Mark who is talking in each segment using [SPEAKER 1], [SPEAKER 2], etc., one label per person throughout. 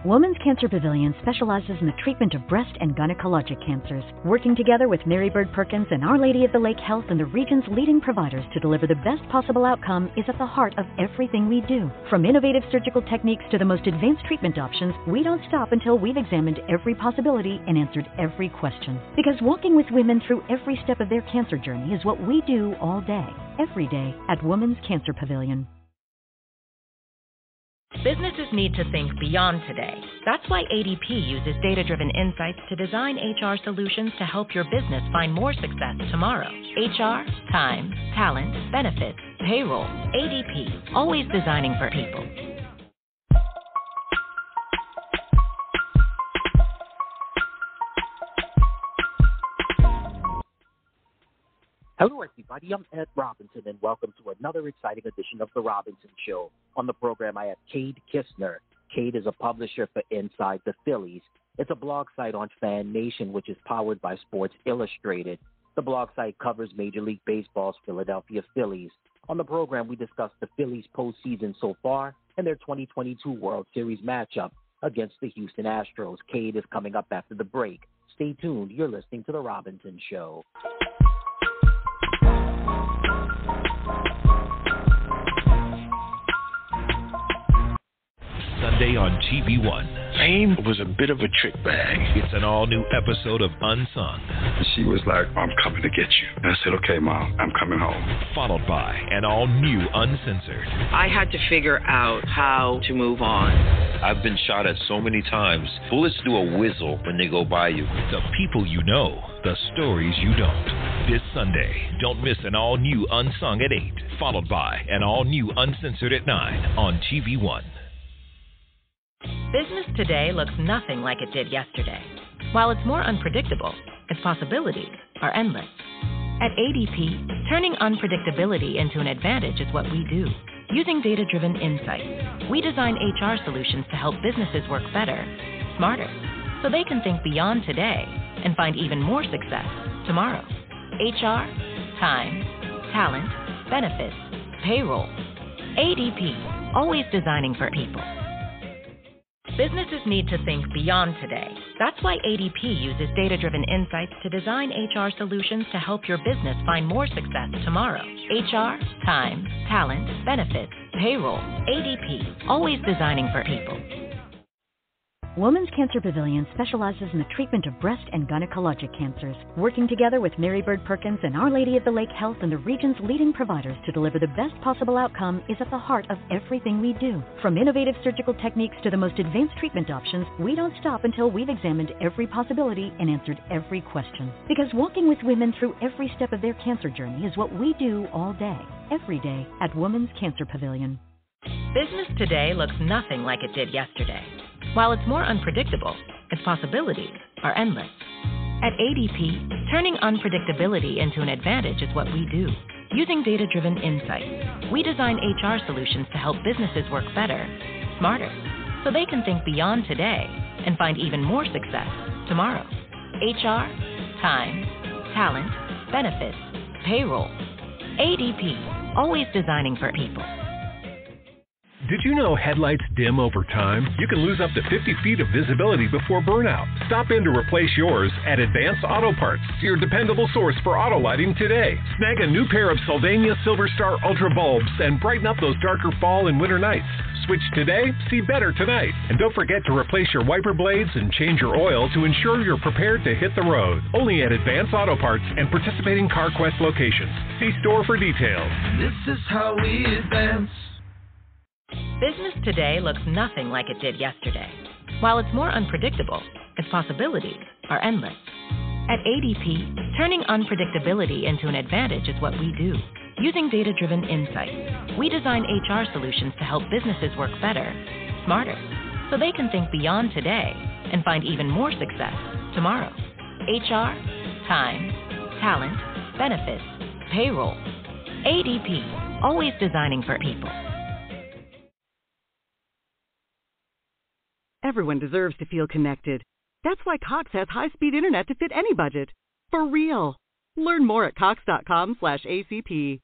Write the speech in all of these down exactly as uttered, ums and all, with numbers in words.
[SPEAKER 1] Women's Cancer Pavilion specializes in the treatment of breast and gynecologic cancers, working together with Mary Bird Perkins and Our Lady of the Lake Health and the region's leading providers to deliver the best possible outcome is at the heart of everything we do. From innovative surgical techniques to the most advanced treatment options, we don't stop until we've examined every possibility and answered every question. Because walking with women through every step of their cancer journey is what we do all day, every day at Women's Cancer Pavilion.
[SPEAKER 2] Businesses need to think beyond today. That's why A D P uses data-driven insights to design H R solutions to help your business find more success tomorrow. H R, time, talent, benefits, payroll. A D P, always designing for people.
[SPEAKER 3] Hello, everybody. I'm Ed Robinson, and welcome to another exciting edition of The Robinson Show. On the program, I have Cade Kistner. Cade is a publisher for Inside the Phillies. It's a blog site on Fan Nation, which is powered by Sports Illustrated. The blog site covers Major League Baseball's Philadelphia Phillies. On the program, we discuss the Phillies' postseason so far and their twenty twenty-two World Series matchup against the Houston Astros. Cade is coming up after the break. Stay tuned. You're listening to The Robinson Show.
[SPEAKER 4] Sunday on T V one.
[SPEAKER 5] Fame was a bit of a trick bag.
[SPEAKER 4] It's an all-new episode of Unsung.
[SPEAKER 5] She was like, I'm coming to get you. And I said, okay, Mom, I'm coming home.
[SPEAKER 4] Followed by an all-new Uncensored.
[SPEAKER 6] I had to figure out how to move on.
[SPEAKER 7] I've been shot at so many times. Bullets do a whizzle when they go by you.
[SPEAKER 4] The people you know, the stories you don't. This Sunday, don't miss an all-new Unsung at eight. Followed by an all-new Uncensored at nine on T V one.
[SPEAKER 2] Business today looks nothing like it did yesterday. While it's more unpredictable, its possibilities are endless. At A D P, turning unpredictability into an advantage is what we do. Using data-driven insights, we design H R solutions to help businesses work better, smarter, so they can think beyond today and find even more success tomorrow. H R, time, talent, benefits, payroll. A D P, always designing for people. Businesses need to think beyond today. That's why A D P uses data-driven insights to design H R solutions to help your business find more success tomorrow. H R, time, talent, benefits, payroll. A D P, always designing for people.
[SPEAKER 1] Women's Cancer Pavilion specializes in the treatment of breast and gynecologic cancers, working together with Mary Bird Perkins and Our Lady of the Lake Health and the region's leading providers to deliver the best possible outcome is at the heart of everything we do. From innovative surgical techniques to the most advanced treatment options, we don't stop until we've examined every possibility and answered every question. Because walking with women through every step of their cancer journey is what we do all day, every day at Women's Cancer Pavilion.
[SPEAKER 2] Business today looks nothing like it did yesterday. While it's more unpredictable, its possibilities are endless. At A D P, turning unpredictability into an advantage is what we do. Using data-driven insights, we design H R solutions to help businesses work better, smarter, so they can think beyond today and find even more success tomorrow. H R, time, talent, benefits, payroll. A D P, always designing for people.
[SPEAKER 8] Did you know headlights dim over time? You can lose up to fifty feet of visibility before burnout. Stop in to replace yours at Advanced Auto Parts, your dependable source for auto lighting today. Snag a new pair of Sylvania Silver Star Ultra bulbs and brighten up those darker fall and winter nights. Switch today, see better tonight. And don't forget to replace your wiper blades and change your oil to ensure you're prepared to hit the road. Only at Advanced Auto Parts and participating CarQuest locations. See store for details.
[SPEAKER 9] This is how we advance.
[SPEAKER 2] Business today looks nothing like it did yesterday. While it's more unpredictable, its possibilities are endless. At A D P, turning unpredictability into an advantage is what we do. Using data-driven insights, we design H R solutions to help businesses work better, smarter, so they can think beyond today and find even more success tomorrow. H R, time, talent, benefits, payroll. A D P, always designing for people.
[SPEAKER 10] Everyone deserves to feel connected. That's why Cox has high-speed internet to fit any budget. For real. Learn more at cox.com slash ACP.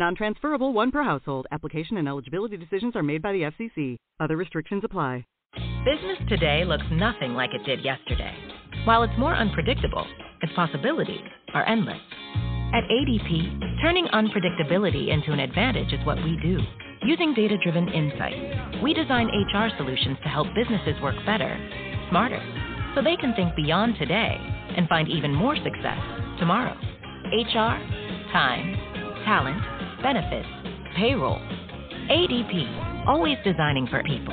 [SPEAKER 10] Non-transferable, one per household. Application and eligibility decisions are made by the F C C. Other restrictions apply.
[SPEAKER 2] Business today looks nothing like it did yesterday. While it's more unpredictable, its possibilities are endless. At A D P, turning unpredictability into an advantage is what we do. Using data-driven insights, we design H R solutions to help businesses work better, smarter, so they can think beyond today and find even more success tomorrow. H R, time, talent, benefits, payroll. A D P, always designing for people.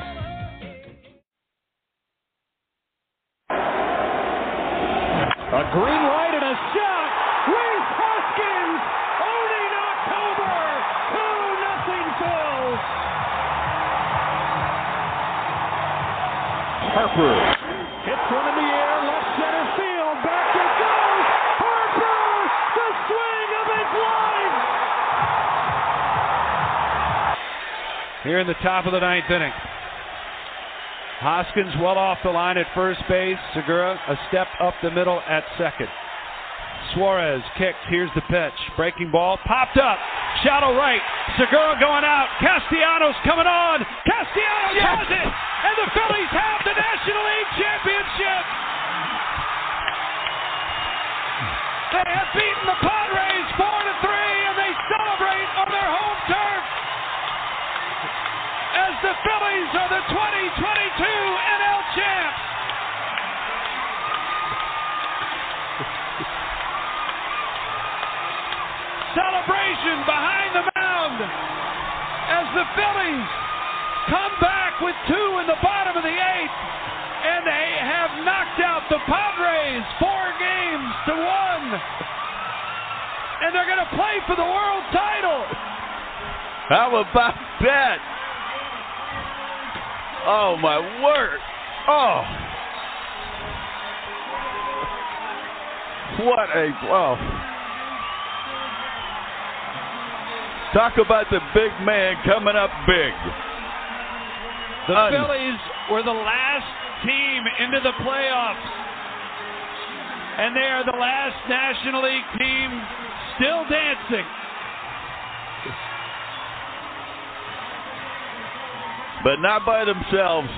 [SPEAKER 11] A green light and a shot. Rhys Hoskins owning October. two nothing Phils. Harper hits one in the air, left center field. Back it goes. Harper, the swing of his life. Here in the top of the ninth inning. Hoskins well off the line at first base. Segura a step up the middle at second. Suarez kicks. Here's the pitch. Breaking ball. Popped up. Shallow right. Segura going out. Castellanos coming on. Castellanos yes! has it. And the Phillies have the National League Championship. They have beaten the Padres four to three, and they celebrate on their home turf. As the Phillies are the twenty twenty-two N L champs. Celebration behind the mound as the Phillies come back with two in the bottom of the eighth, and they have knocked out the Padres four games to one, and they're going to play for the world title.
[SPEAKER 12] How about that? Oh, my word. Oh. What a, oh. Talk about the big man coming up big.
[SPEAKER 11] The
[SPEAKER 12] Un-
[SPEAKER 11] Phillies were the last team into the playoffs. And they are the last National League team still dancing.
[SPEAKER 12] But not by themselves.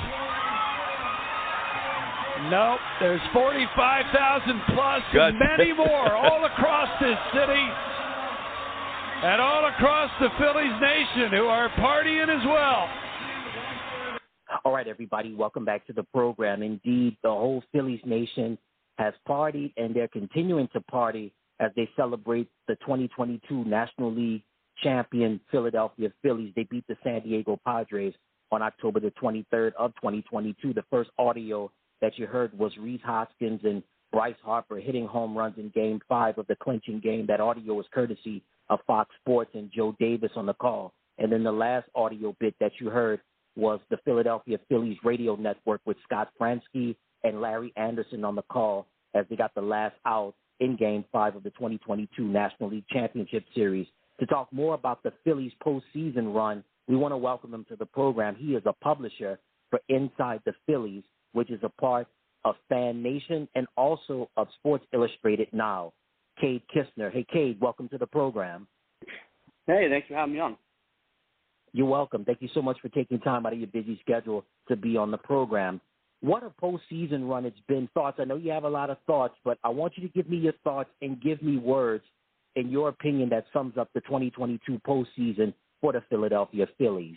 [SPEAKER 11] Nope. There's forty-five thousand plus
[SPEAKER 12] God.
[SPEAKER 11] and many more all across this city and all across the Phillies nation who are partying as well.
[SPEAKER 3] All right, everybody. Welcome back to the program. Indeed, the whole Phillies nation has partied, and they're continuing to party as they celebrate the twenty twenty-two National League champion Philadelphia Phillies. They beat the San Diego Padres on October the twenty-third of twenty twenty-two. The first audio that you heard was Rhys Hoskins and Bryce Harper hitting home runs in Game five of the clinching game. That audio was courtesy of Fox Sports and Joe Davis on the call. And then the last audio bit that you heard was the Philadelphia Phillies radio network with Scott Fransky and Larry Anderson on the call as they got the last out in Game five of the twenty twenty-two National League Championship Series. To talk more about the Phillies postseason run, we want to welcome him to the program. He is a publisher for Inside the Phillies, which is a part of Fan Nation and also of Sports Illustrated Now. Cade Kistner. Hey, Cade, welcome to the program.
[SPEAKER 13] Hey, thanks for having me on.
[SPEAKER 3] You're welcome. Thank you so much for taking time out of your busy schedule to be on the program. What a postseason run it's been. Thoughts? I know you have a lot of thoughts, but I want you to give me your thoughts and give me words, in your opinion, that sums up the twenty twenty-two postseason for the Philadelphia Phillies.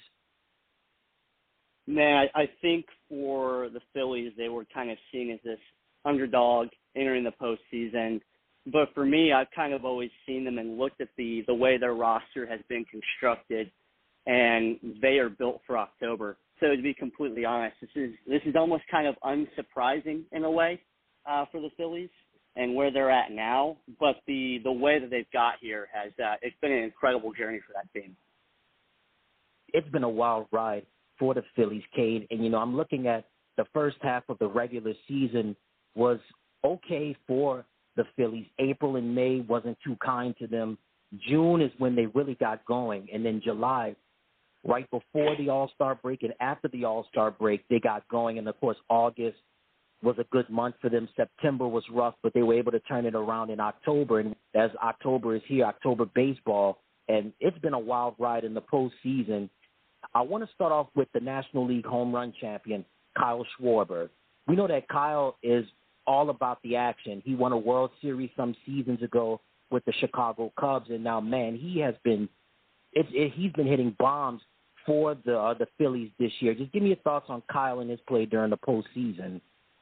[SPEAKER 13] Man, I, I think for the Phillies, they were kind of seen as this underdog entering the postseason. But for me, I've kind of always seen them and looked at the, the way their roster has been constructed, and they are built for October. So to be completely honest, this is this is almost kind of unsurprising in a way uh, for the Phillies and where they're at now. But the, the way that they've got here has uh, it's been an incredible journey for that team.
[SPEAKER 3] It's been a wild ride for the Phillies, Cade. And, you know, I'm looking at the first half of the regular season was okay for the Phillies. April and May wasn't too kind to them. June is when they really got going. And then July, right before the All-Star break and after the All-Star break, they got going. And, of course, August was a good month for them. September was rough, but they were able to turn it around in October. And as October is here, October baseball, and it's been a wild ride in the postseason. I want to start off with the National League home run champion. Kyle Schwarber. We know that Kyle is all about the action. He won a World Series some seasons ago with the Chicago Cubs, and now, man, he has been it, it, he's been hitting bombs for the uh, the Phillies this year. Just give me your thoughts on Kyle and his play during the postseason.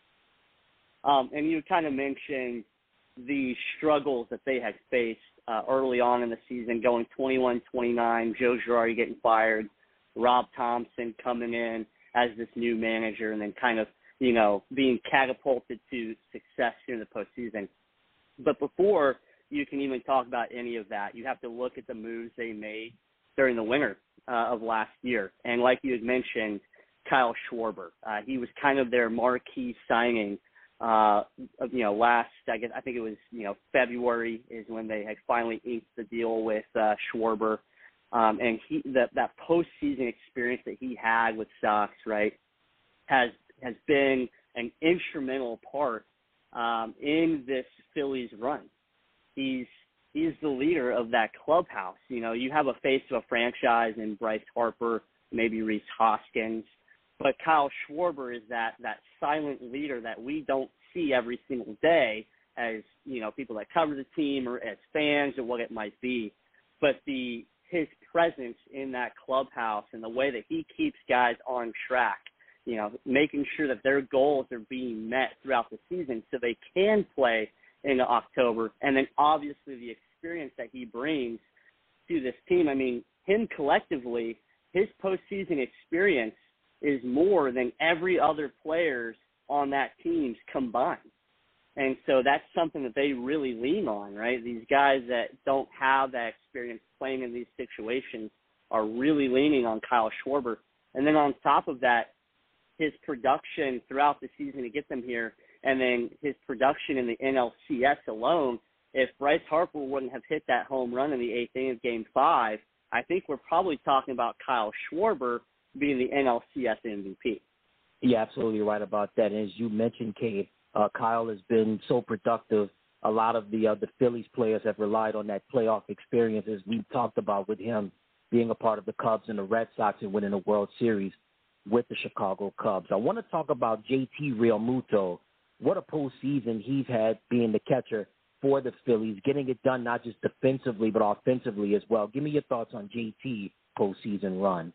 [SPEAKER 13] Um, and you kind of mentioned the struggles that they had faced uh, early on in the season, going twenty-one twenty-nine, Joe Girardi getting fired, Rob Thompson coming in as this new manager, and then kind of, you know, being catapulted to success in the postseason. But before you can even talk about any of that, you have to look at the moves they made during the winter uh, of last year. And like you had mentioned, Kyle Schwarber, uh, he was kind of their marquee signing. Uh, you know, last, I guess, I think it was, you know, February is when they had finally inked the deal with uh, Schwarber. Um, and he, that, that postseason experience that he had with Sox, right, has, has been an instrumental part um, in this Phillies run. He's, he's the leader of that clubhouse. You know, you have a face of a franchise in Bryce Harper, maybe Rhys Hoskins, but Kyle Schwarber is that, that silent leader that we don't see every single day as, you know, people that cover the team or as fans or what it might be. But the his presence in that clubhouse and the way that he keeps guys on track, you know, making sure that their goals are being met throughout the season so they can play into October. And then obviously the experience that he brings to this team. I mean, him collectively, his postseason experience is more than every other players on that team's combined. And so that's something that they really lean on, right? These guys that don't have that experience playing in these situations are really leaning on Kyle Schwarber. And then on top of that, his production throughout the season to get them here, and then his production in the N L C S alone, if Bryce Harper wouldn't have hit that home run in the eighth inning of Game five, I think we're probably talking about Kyle Schwarber being the N L C S M V P.
[SPEAKER 3] Yeah, absolutely right about that. And as you mentioned, Cade, uh, Kyle has been so productive. A lot of the uh, the Phillies players have relied on that playoff experience, as we've talked about with him being a part of the Cubs and the Red Sox and winning a World Series with the Chicago Cubs. I want to talk about J T Realmuto. What a postseason he's had being the catcher for the Phillies, getting it done not just defensively but offensively as well. Give me your thoughts on J T postseason run.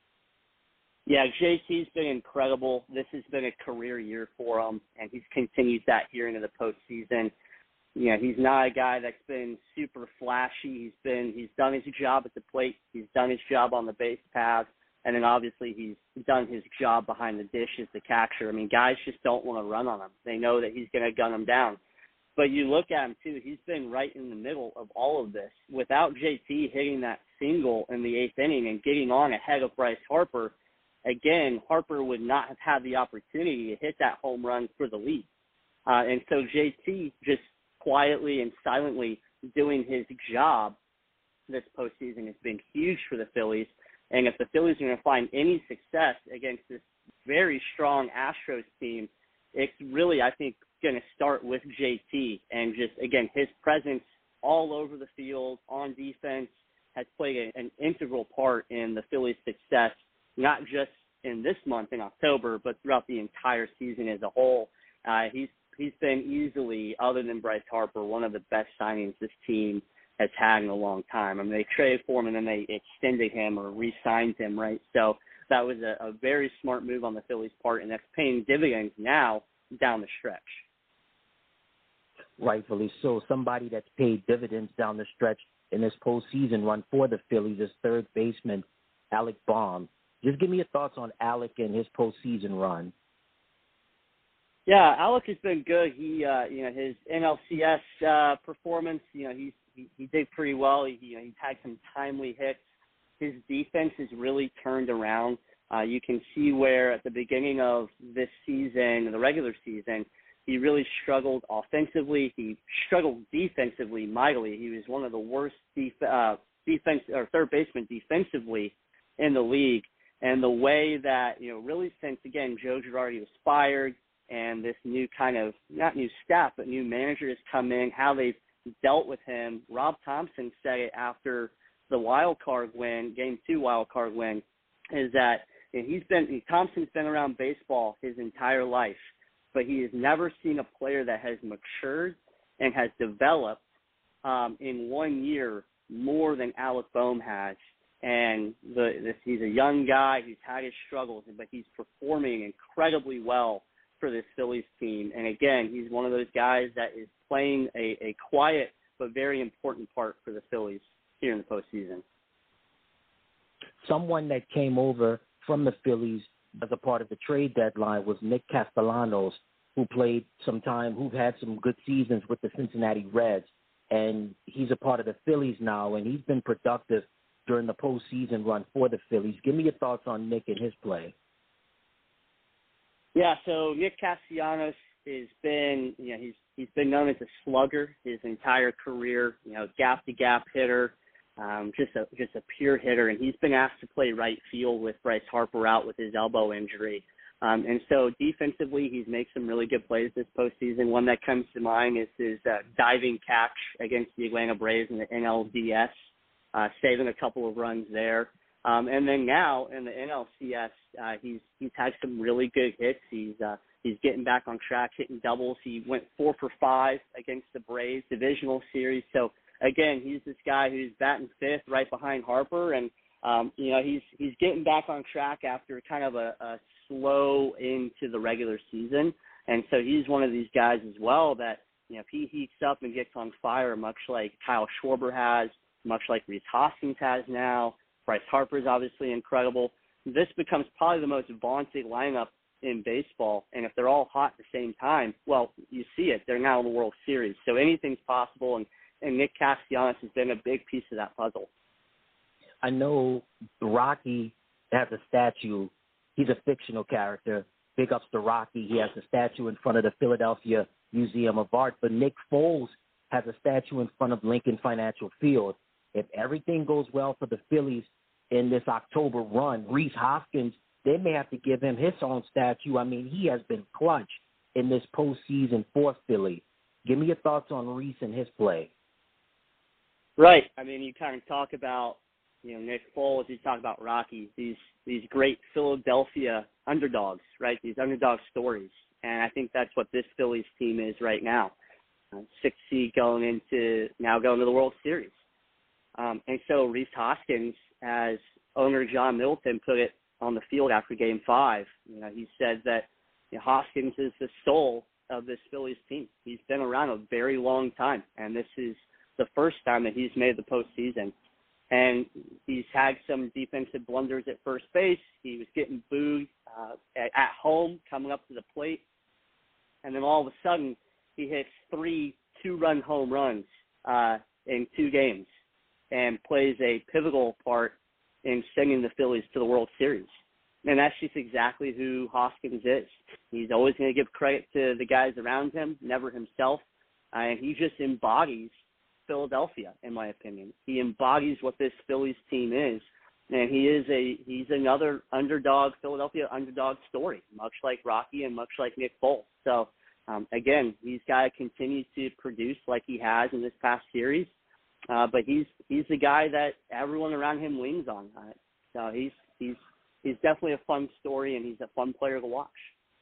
[SPEAKER 13] Yeah, J T's been incredible. This has been a career year for him, and he's continued that here into the postseason. You know, he's not a guy that's been super flashy. He's been he's done his job at the plate. He's done his job on the base paths, and then obviously he's done his job behind the dish as the catcher. I mean, guys just don't want to run on him. They know that he's going to gun them down. But you look at him, too, he's been right in the middle of all of this. Without J T hitting that single in the eighth inning and getting on ahead of Bryce Harper, again, Harper would not have had the opportunity to hit that home run for the lead. Uh, and so J T just quietly and silently doing his job this postseason has been huge for the Phillies. And if the Phillies are going to find any success against this very strong Astros team, it's really, I think, going to start with J T. And just, again, his presence all over the field on defense has played a, an integral part in the Phillies' success, not just in this month in October, but throughout the entire season as a whole. Uh, he's he's been easily, other than Bryce Harper, one of the best signings this team has had in a long time. I mean, they traded for him and then they extended him or re-signed him, right? So that was a, a very smart move on the Phillies' part, and that's paying dividends now down the stretch.
[SPEAKER 3] Rightfully so. Somebody that's paid dividends down the stretch in this postseason run for the Phillies is third baseman Alec Bohm. Just give me your thoughts on Alec and his postseason run.
[SPEAKER 13] Yeah, Alec has been good. He, uh, you know, his N L C S uh, performance, you know, he's, he he did pretty well. He, you know, he's had some timely hits. His defense has really turned around. Uh, you can see where at the beginning of this season, the regular season, he really struggled offensively. He struggled defensively mightily. He was one of the worst def- uh, defense or third baseman defensively in the league. And the way that, you know, really since, again, Joe Girardi was fired and this new kind of, not new staff, but new manager has come in, how they've dealt with him. Rob Thompson said it after the wild card win, game two wild card win, is that And he's been Thompson's been around baseball his entire life, but he has never seen a player that has matured and has developed um, in one year more than Alec Boehm has. And the, this, he's a young guy. He's had his struggles, but he's performing incredibly well for this Phillies team. And, again, he's one of those guys that is playing a, a quiet but very important part for the Phillies here in the postseason.
[SPEAKER 3] Someone that came over from the Phillies as a part of the trade deadline was Nick Castellanos, who played some time, who had some good seasons with the Cincinnati Reds. And he's a part of the Phillies now, and he's been productive during the postseason run for the Phillies. Give me your thoughts on Nick and his play.
[SPEAKER 13] Yeah, so Nick Castellanos has been, you know, he's he's been known as a slugger his entire career. You know, gap to gap hitter, um, just a just a pure hitter, and he's been asked to play right field with Bryce Harper out with his elbow injury. Um, and so defensively, he's made some really good plays this postseason. One that comes to mind is his uh, diving catch against the Atlanta Braves in the N L D S, uh, saving a couple of runs there. Um, and then now in the N L C S, uh, he's he's had some really good hits. He's uh, he's getting back on track, hitting doubles. He went four for five against the Braves divisional series. So again, he's this guy who's batting fifth, right behind Harper, and um, you know he's he's getting back on track after kind of a, a slow into the regular season. And so he's one of these guys as well that, you know, if he heats up and gets on fire, much like Kyle Schwarber has, much like Rhys Hoskins has now. Bryce Harper is obviously incredible. This becomes probably the most vaunted lineup in baseball, and if they're all hot at the same time, well, you see it. They're now in the World Series, so anything's possible, and, and Nick Castellanos has been a big piece of that puzzle.
[SPEAKER 3] I know Rocky has a statue. He's a fictional character. Big ups to Rocky. He has a statue in front of the Philadelphia Museum of Art, but Nick Foles has a statue in front of Lincoln Financial Field. If everything goes well for the Phillies in this October run, Rhys Hoskins, they may have to give him his own statue. I mean, he has been clutch in this postseason for Philly. Give me your thoughts on Rhys and his play.
[SPEAKER 13] Right. I mean, you kind of talk about, you know, Nick Foles, you talk about Rocky, these these great Philadelphia underdogs, right? These underdog stories. And I think that's what this Phillies team is right now. Uh, six seed going into, now going to the World Series. Um, and so Rhys Hoskins, as owner John Middleton put it on the field after Game Five, you know, he said that, you know, Hoskins is the soul of this Phillies team. He's been around a very long time, and this is the first time that he's made the postseason. And he's had some defensive blunders at first base. He was getting booed uh, at, at home, coming up to the plate, and then all of a sudden he hits three two-run home runs uh, in two games, and plays a pivotal part in sending the Phillies to the World Series. And that's just exactly who Hoskins is. He's always going to give credit to the guys around him, never himself. Uh, and he just embodies Philadelphia, in my opinion. He embodies what this Phillies team is. And he is a he's another underdog, Philadelphia underdog story, much like Rocky and much like Nick Foles. So, um, again, he's got to continue to produce like he has in this past series. Uh, but he's he's the guy that everyone around him leans on. Uh, so he's he's he's definitely a fun story, and he's a fun player to watch.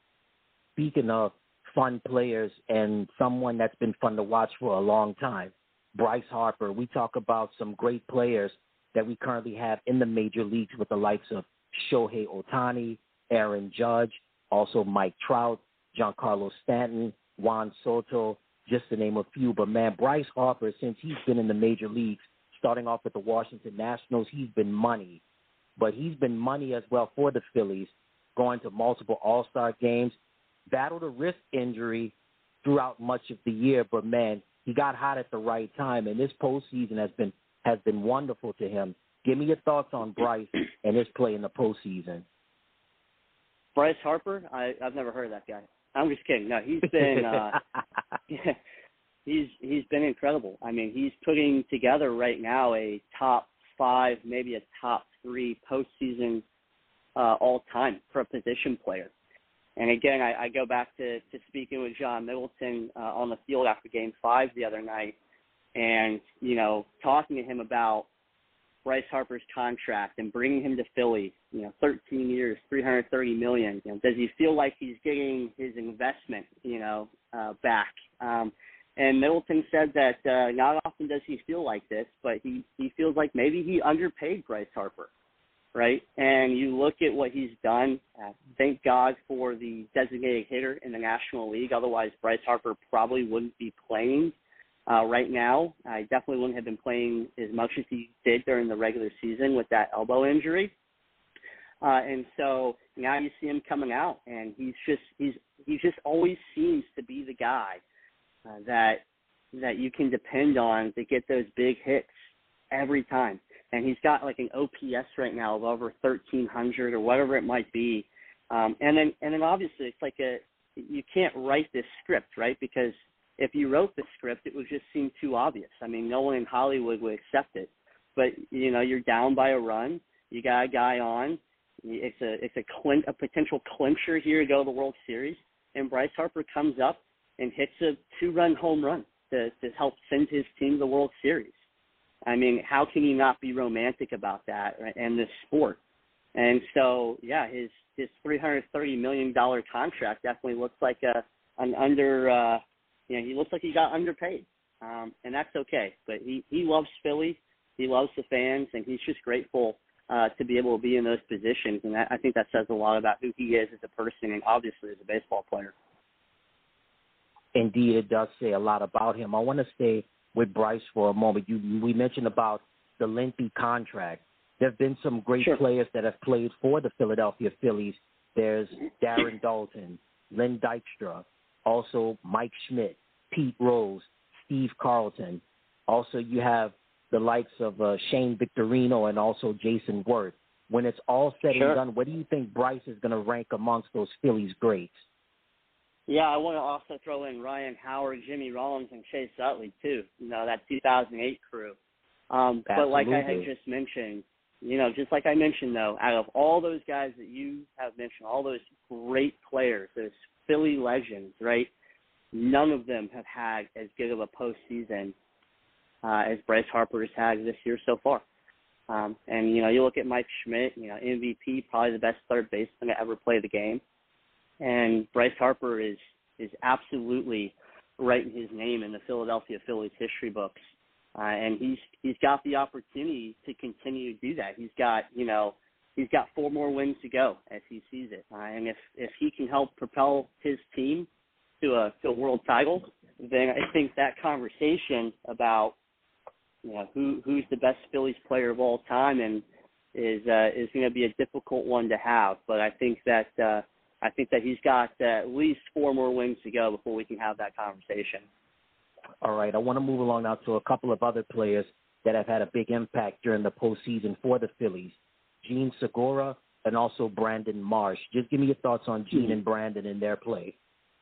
[SPEAKER 3] Speaking of fun players and someone that's been fun to watch for a long time, Bryce Harper. We talk about some great players that we currently have in the major leagues with the likes of Shohei Ohtani, Aaron Judge, also Mike Trout, Giancarlo Stanton, Juan Soto, just to name a few. But, man, Bryce Harper, since he's been in the major leagues, starting off with the Washington Nationals, he's been money. But he's been money as well for the Phillies, going to multiple All-Star games, battled a wrist injury throughout much of the year. But, man, he got hot at the right time, and this postseason has been has been wonderful to him. Give me your thoughts on Bryce and his play in the postseason.
[SPEAKER 13] Bryce Harper? I, I've never heard of that guy. I'm just kidding. No, he's been uh, he's he's been incredible. I mean, he's putting together right now a top five, maybe a top three postseason uh, all time for a position player. And again, I, I go back to, to speaking with John Middleton uh, on the field after Game Five the other night, and you know, talking to him about Bryce Harper's contract and bringing him to Philly, you know, thirteen years, three hundred thirty million dollars, you know, does he feel like he's getting his investment, you know, uh, back? Um, and Middleton said that uh, not often does he feel like this, but he, he feels like maybe he underpaid Bryce Harper, right? And you look at what he's done. Uh, thank God for the designated hitter in the National League. Otherwise, Bryce Harper probably wouldn't be playing Uh, right now. I definitely wouldn't have been playing as much as he did during the regular season with that elbow injury. Uh, and so now you see him coming out, and he's just he's he just always seems to be the guy uh, that that you can depend on to get those big hits every time. And he's got like an O P S right now of over thirteen hundred or whatever it might be. Um, and then and then obviously it's like a you can't write this script, right? Because if you wrote the script, it would just seem too obvious. I mean, no one in Hollywood would accept it. But, you know, you're down by a run. You got a guy on. It's a it's a, clin- a potential clincher here to go to the World Series. And Bryce Harper comes up and hits a two-run home run to, to help send his team to the World Series. I mean, how can you not be romantic about that, right, and this sport? And so, yeah, his, his three hundred thirty million dollars contract definitely looks like a an under uh, – You know, he looks like he got underpaid, um, and that's okay. But he, he loves Philly, he loves the fans, and he's just grateful uh, to be able to be in those positions. And that, I think that says a lot about who he is as a person and obviously as a baseball player.
[SPEAKER 3] Indeed, it does say a lot about him. I want to stay with Bryce for a moment. You, we mentioned about the lengthy contract. There have been some great sure. players that have played for the Philadelphia Phillies. There's Darren Daulton, Len Dykstra, also Mike Schmidt, Pete Rose, Steve Carlton. Also, you have the likes of uh, Shane Victorino and also Jason Worth. When it's all said
[SPEAKER 13] sure.
[SPEAKER 3] and done, what do you think Bryce is going to rank amongst those Phillies greats?
[SPEAKER 13] Yeah, I want to also throw in Ryan Howard, Jimmy Rollins, and Chase Utley, too, you know, that two thousand eight crew. Um, but like I had just mentioned, you know, just like I mentioned, though, out of all those guys that you have mentioned, all those great players, those Philly legends, right? None of them have had as good of a postseason uh, as Bryce Harper has had this year so far. Um, and, you know, you look at Mike Schmidt, you know, M V P, probably the best third baseman to ever play the game. And Bryce Harper is is absolutely writing his name in the Philadelphia Phillies history books. Uh, and he's he's got the opportunity to continue to do that. He's got, you know, he's got four more wins to go as he sees it. Uh, and if, if he can help propel his team to a, to a world title, then I think that conversation about, you know, who who's the best Phillies player of all time and is uh, is going to be a difficult one to have. But I think that uh, I think that he's got uh, at least four more wins to go before we can have that conversation.
[SPEAKER 3] All right, I want to move along now to a couple of other players that have had a big impact during the postseason for the Phillies. Gene Segura and also Brandon Marsh. Just give me your thoughts on Gene mm-hmm. and Brandon and their play.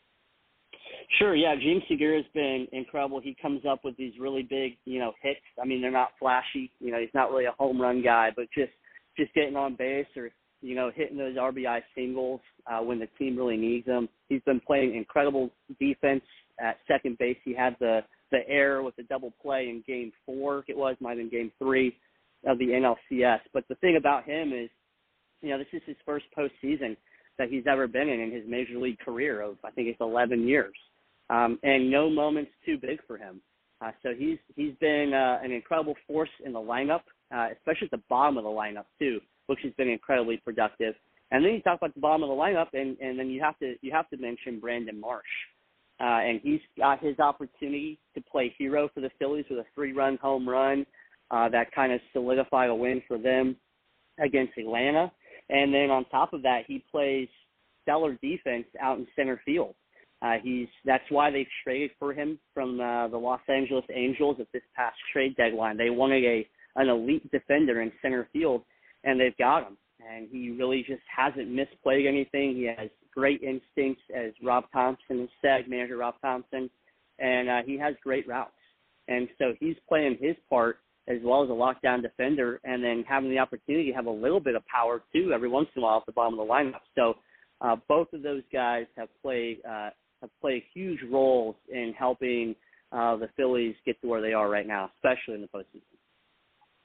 [SPEAKER 13] Sure, yeah, Gene Segura's been incredible. He comes up with these really big, you know, hits. I mean, they're not flashy. You know, he's not really a home run guy, but just just getting on base or, you know, hitting those R B I singles uh, when the team really needs them. He's been playing incredible defense at second base. He had the, the error with the double play in game four, it was, might have been game three of the N L C S. But the thing about him is, you know, this is his first postseason that he's ever been in in his major league career of, I think it's eleven years. Um, and no moment's too big for him. Uh, so he's he's been uh, an incredible force in the lineup, uh, especially at the bottom of the lineup too, which has been incredibly productive. And then you talk about the bottom of the lineup, and, and then you have to you have to mention Brandon Marsh, uh, and he's got his opportunity to play hero for the Phillies with a three-run home run uh, that kind of solidified a win for them against Atlanta. And then on top of that, he plays stellar defense out in center field. Uh, he's that's why they traded for him from uh, the Los Angeles Angels at this past trade deadline. They wanted a an elite defender in center field, and they've got him. And he really just hasn't misplayed anything. He has great instincts, as Rob Thompson has said, manager Rob Thompson, and uh, he has great routes. And so he's playing his part as well as a lockdown defender, and then having the opportunity to have a little bit of power too every once in a while at the bottom of the lineup. So uh, both of those guys have played uh, have played huge roles in helping uh, the Phillies get to where they are right now, especially in the postseason.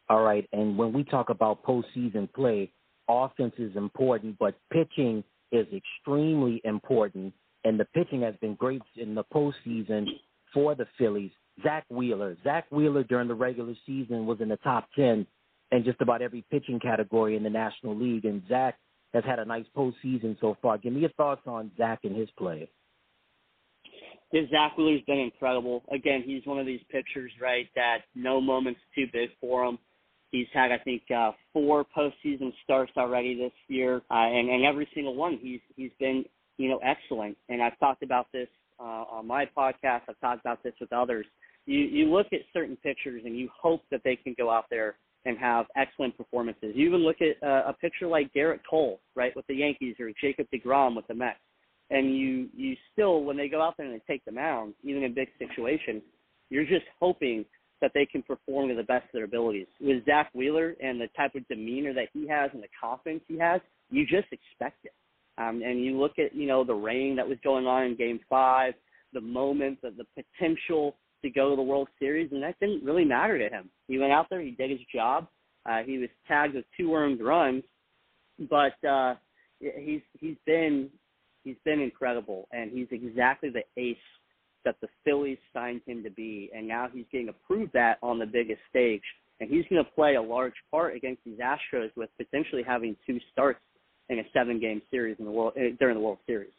[SPEAKER 3] All right, and when we talk about postseason play, offense is important, but pitching is extremely important, and the pitching has been great in the postseason for the Phillies. Zach Wheeler. Zach Wheeler during the regular season was in the top ten in just about every pitching category in the National League, and Zach has had a nice postseason so far. Give me your thoughts on Zach and his play.
[SPEAKER 13] Yeah, Zach Wheeler's been incredible. Again, he's one of these pitchers, right, that no moment's too big for him. He's had, I think, uh, four postseason starts already this year, uh, and, and every single one he's he's been, you know, excellent. And I've talked about this uh, on my podcast. I've talked about this with others. You you look at certain pitchers and you hope that they can go out there and have excellent performances. You even look at uh, a pitcher like Garrett Cole, right, with the Yankees, or Jacob deGrom with the Mets. And you, you still, when they go out there and they take the mound, even in big situations, you're just hoping that they can perform to the best of their abilities. With Zach Wheeler and the type of demeanor that he has and the confidence he has, you just expect it. Um, and you look at, you know, the rain that was going on in Game five, the moment, the, the potential to go to the World Series, and that didn't really matter to him. He went out there, he did his job. Uh, he was tagged with two earned runs, but uh, he's he's been – He's been incredible, and he's exactly the ace that the Phillies signed him to be, and now he's getting to prove that on the biggest stage, and he's going to play a large part against these Astros with potentially having two starts in a seven-game series in the world during the World Series.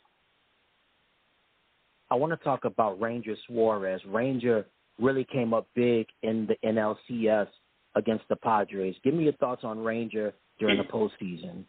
[SPEAKER 3] I want to talk about Ranger Suarez. Ranger really came up big in the N L C S against the Padres. Give me your thoughts on Ranger during the postseason.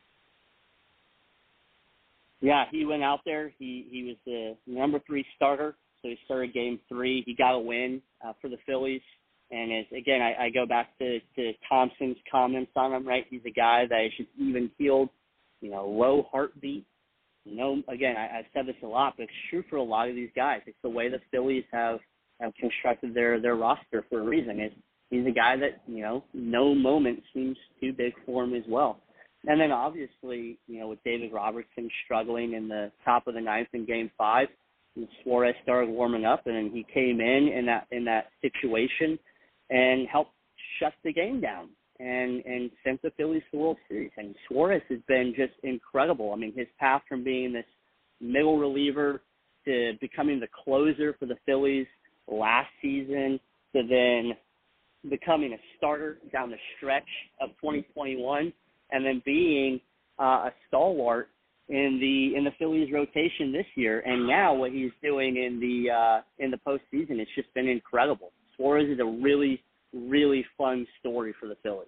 [SPEAKER 13] Yeah, he went out there. He he was the number three starter, so he started game three. He got a win uh, for the Phillies. And as, again, I, I go back to, to Thompson's comments on him, right? He's a guy that is just even-keeled, you know, low heartbeat. You know, again, I, I've said this a lot, but it's true for a lot of these guys. It's the way the Phillies have, have constructed their, their roster for a reason. It's, he's a guy that, you know, no moment seems too big for him as well. And then obviously, you know, with David Robertson struggling in the top of the ninth in Game Five, Suarez started warming up, and he came in in that in that situation and helped shut the game down and and sent the Phillies to the World Series. And Suarez has been just incredible. I mean, his path from being this middle reliever to becoming the closer for the Phillies last season to then becoming a starter down the stretch of twenty twenty-one. And then being uh, a stalwart in the in the Phillies rotation this year, and now what he's doing in the uh, in the postseason, it's just been incredible. Suarez is a really really fun story for the Phillies.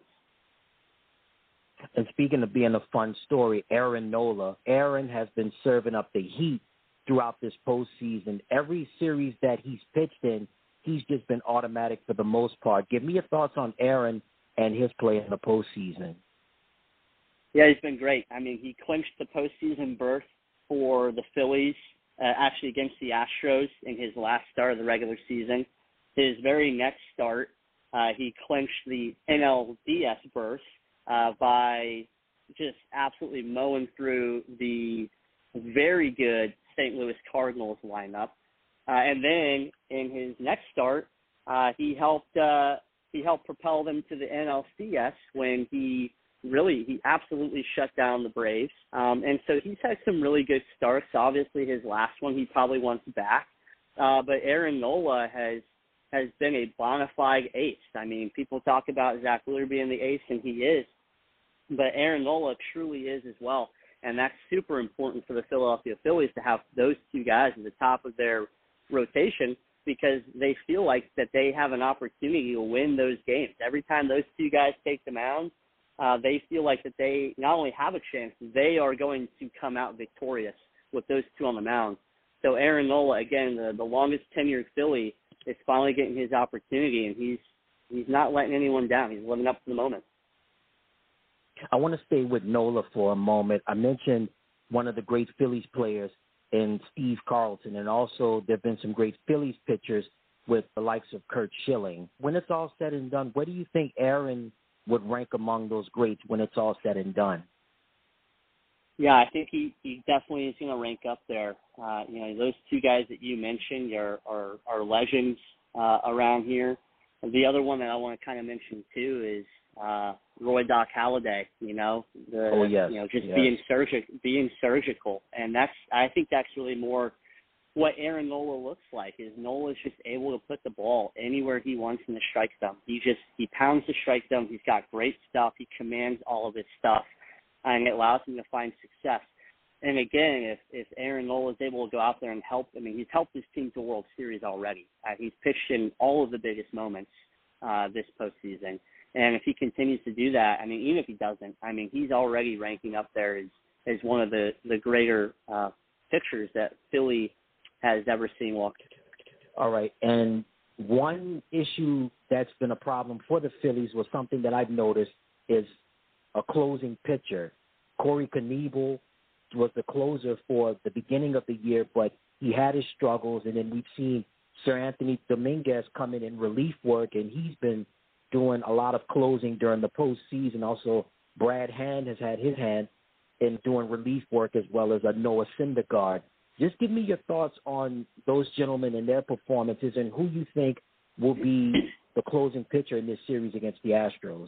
[SPEAKER 3] And speaking of being a fun story, Aaron Nola, Aaron has been serving up the heat throughout this postseason. Every series that he's pitched in, he's just been automatic for the most part. Give me your thoughts on Aaron and his play in the postseason.
[SPEAKER 13] Yeah, he's been great. I mean, he clinched the postseason berth for the Phillies, uh, actually against the Astros in his last start of the regular season. His very next start, uh, he clinched the N L D S berth uh, by just absolutely mowing through the very good Saint Louis Cardinals lineup. Uh, and then in his next start, uh, he helped uh, he helped propel them to the N L C S when he really, he absolutely shut down the Braves. Um, and so he's had some really good starts. Obviously, his last one he probably wants back. Uh, but Aaron Nola has has been a bona fide ace. I mean, people talk about Zach Wheeler being the ace, and he is. But Aaron Nola truly is as well. And that's super important for the Philadelphia Phillies to have those two guys at the top of their rotation, because they feel like that they have an opportunity to win those games. Every time those two guys take the mound, Uh, they feel like that they not only have a chance, they are going to come out victorious with those two on the mound. So Aaron Nola, again, the, the longest tenured Philly, is finally getting his opportunity, and he's he's not letting anyone down. He's living up to the moment.
[SPEAKER 3] I want to stay with Nola for a moment. I mentioned one of the great Phillies players in Steve Carlton, and also there have been some great Phillies pitchers with the likes of Curt Schilling. When it's all said and done, where do you think Aaron would rank among those greats when it's all said and done?
[SPEAKER 13] Yeah, I think he, he definitely is going to rank up there. Uh, you know, those two guys that you mentioned are are, are legends uh, around here. And the other one that I want to kind of mention too is uh, Roy Doc Halladay, you know, the,
[SPEAKER 3] oh, yes.
[SPEAKER 13] you know, just
[SPEAKER 3] yes.
[SPEAKER 13] being surgic, being surgical. And that's, I think that's really more what Aaron Nola looks like, is Nola's just able to put the ball anywhere he wants in the strike zone. He just, he pounds the strike zone. He's got great stuff. He commands all of his stuff, and it allows him to find success. And again, if, if Aaron Nola is able to go out there and help, I mean, he's helped his team to World Series already. Uh, he's pitched in all of the biggest moments uh, this postseason. And if he continues to do that, I mean, even if he doesn't, I mean, he's already ranking up there as, as one of the, the greater uh, pitchers that Philly has ever seen walk.
[SPEAKER 3] All right. And one issue that's been a problem for the Phillies was something that I've noticed is a closing pitcher. Corey Knebel was the closer for the beginning of the year, but he had his struggles. And then we've seen Sir Anthony Dominguez come in in relief work, and he's been doing a lot of closing during the postseason. Also, Brad Hand has had his hand in doing relief work, as well as a Noah Syndergaard. Just give me your thoughts on those gentlemen and their performances, and who you think will be the closing pitcher in this series against the Astros.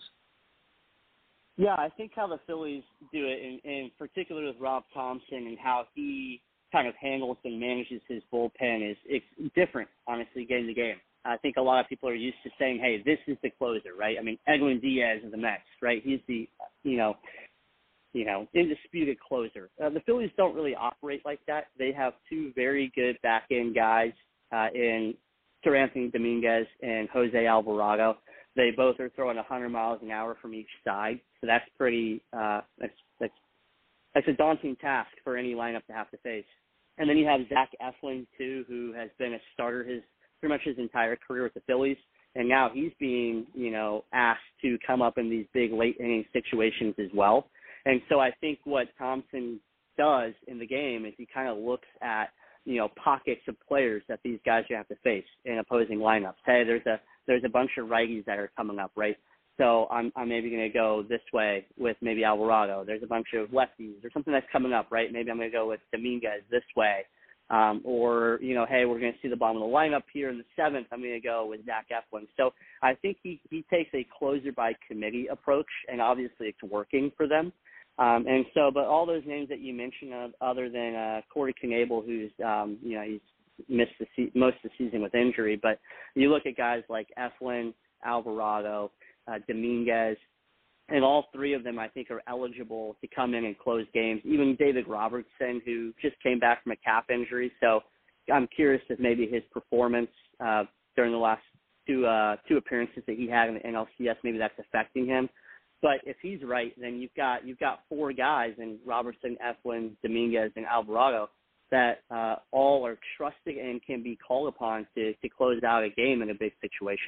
[SPEAKER 13] Yeah, I think how the Phillies do it, in, in particular with Rob Thompson and how he kind of handles and manages his bullpen, is it's different, honestly, game to game. I think a lot of people are used to saying, hey, this is the closer, right? I mean, Edwin Diaz of the Mets, right? He's the, you know, you know, indisputed closer. Uh, the Phillies don't really operate like that. They have two very good back-end guys uh, in Sir Anthony Dominguez and Jose Alvarado. They both are throwing one hundred miles an hour from each side, so that's pretty uh, that's, that's that's a daunting task for any lineup to have to face. And then you have Zach Eflin, too, who has been a starter his pretty much his entire career with the Phillies, and now he's being, you know, asked to come up in these big late-inning situations as well. And so I think what Thompson does in the game is he kind of looks at, you know, pockets of players that these guys you have to face in opposing lineups. Hey, there's a there's a bunch of righties that are coming up, right? So I'm I'm maybe going to go this way with maybe Alvarado. There's a bunch of lefties or something that's coming up, right? Maybe I'm going to go with Dominguez this way. Um, or, you know, hey, we're going to see the bottom of the lineup here in the seventh. I'm going to go with Zach Eflin. So I think he, he takes a closer by committee approach, and obviously it's working for them. Um, and so, but all those names that you mentioned, uh, other than uh, Corey Knebel, who's, um, you know, he's missed the se- most of the season with injury, but you look at guys like Eflin, Alvarado, uh, Dominguez, and all three of them, I think, are eligible to come in and close games. Even David Robertson, who just came back from a calf injury. So I'm curious if maybe his performance uh, during the last two uh, two appearances that he had in the N L C S, maybe that's affecting him. But if he's right, then you've got you've got four guys in Robertson, Eflin, Dominguez, and Alvarado that uh, all are trusted and can be called upon to, to close out a game in a big situation.